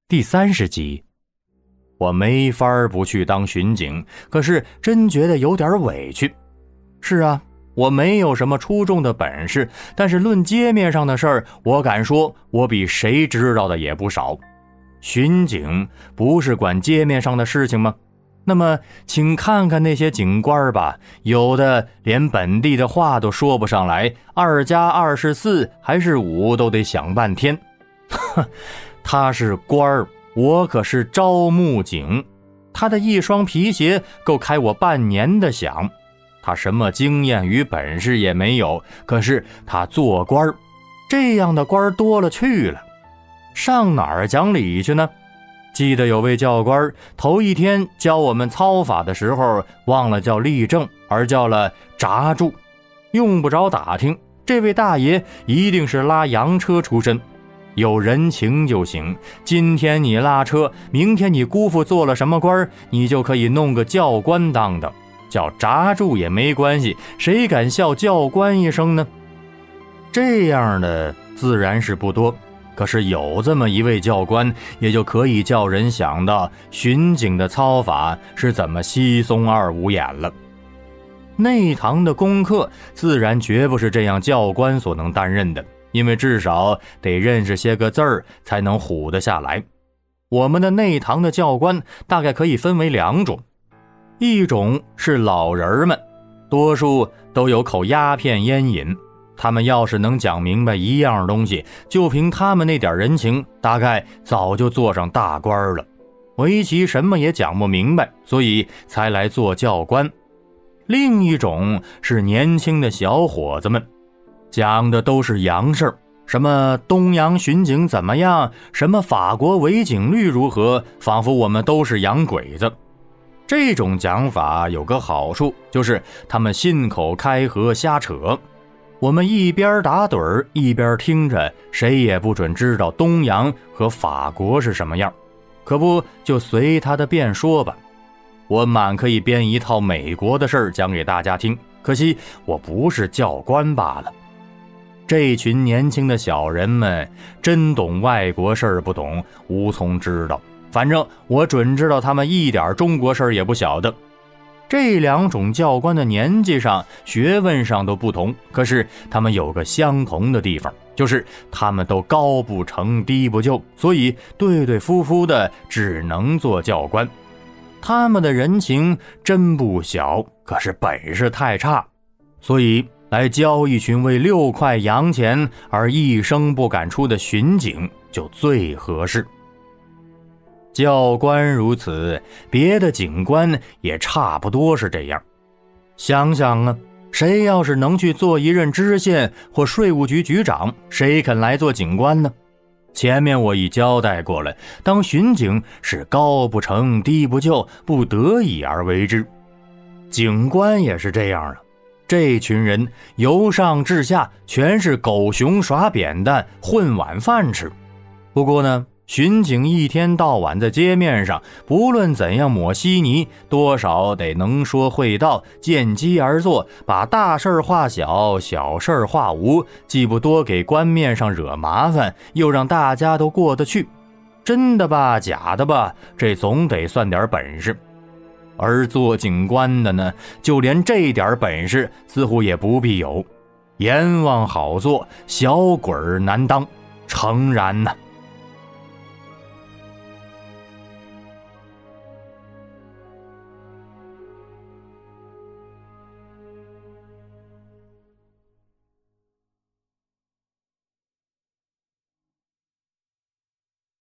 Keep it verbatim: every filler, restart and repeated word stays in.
第三十集。我没法不去当巡警，可是真觉得有点委屈。是啊，我没有什么出众的本事，但是论街面上的事儿，我敢说我比谁知道的也不少。巡警不是管街面上的事情吗？那么请看看那些警官吧，有的连本地的话都说不上来，二加二是四还是五都得想半天。他是官儿，我可是招募警，他的一双皮鞋够开我半年的饷。他什么经验与本事也没有，可是他做官儿，这样的官儿多了去了，上哪儿讲理去呢？记得有位教官头一天教我们操法的时候，忘了叫立正，而叫了闸住。用不着打听，这位大爷一定是拉洋车出身，有人情就行。今天你拉车，明天你姑父做了什么官，你就可以弄个教官当的，叫闸住也没关系，谁敢笑教官一声呢？这样的自然是不多，可是有这么一位教官，也就可以叫人想到巡警的操法是怎么稀松二五眼了。内堂的功课自然绝不是这样教官所能担任的，因为至少得认识些个字儿才能唬得下来。我们的内堂的教官大概可以分为两种，一种是老人们，多数都有口鸦片烟瘾，他们要是能讲明白一样东西，就凭他们那点人情，大概早就做上大官了。围棋什么也讲不明白，所以才来做教官。另一种是年轻的小伙子们，讲的都是洋事儿，什么东洋巡警怎么样，什么法国违警率如何，仿佛我们都是洋鬼子。这种讲法有个好处，就是他们信口开河瞎扯，我们一边打盹儿一边听着，谁也不准知道东洋和法国是什么样，可不就随他的便说吧。我满可以编一套美国的事儿讲给大家听，可惜我不是教官罢了。这群年轻的小人们真懂外国事儿不懂，无从知道，反正我准知道他们一点中国事儿也不晓得。这两种教官的年纪上学问上都不同，可是他们有个相同的地方，就是他们都高不成低不就，所以对对夫妇的只能做教官。他们的人情真不小，可是本事太差，所以来教一群为六块洋钱而一声不敢出的巡警就最合适。教官如此，别的警官也差不多是这样。想想啊，谁要是能去做一任知县或税务局局长，谁肯来做警官呢？前面我已交代过了，当巡警是高不成低不就，不得已而为之。警官也是这样啊，这群人由上至下全是狗熊耍扁担，混碗饭吃。不过呢，巡警一天到晚在街面上，不论怎样抹稀泥，多少得能说会道，见机而作，把大事化小，小事化无，既不多给官面上惹麻烦，又让大家都过得去。真的吧，假的吧，这总得算点本事。而做警官的呢，就连这点本事似乎也不必有。阎王好做，小鬼难当，诚然呐、啊。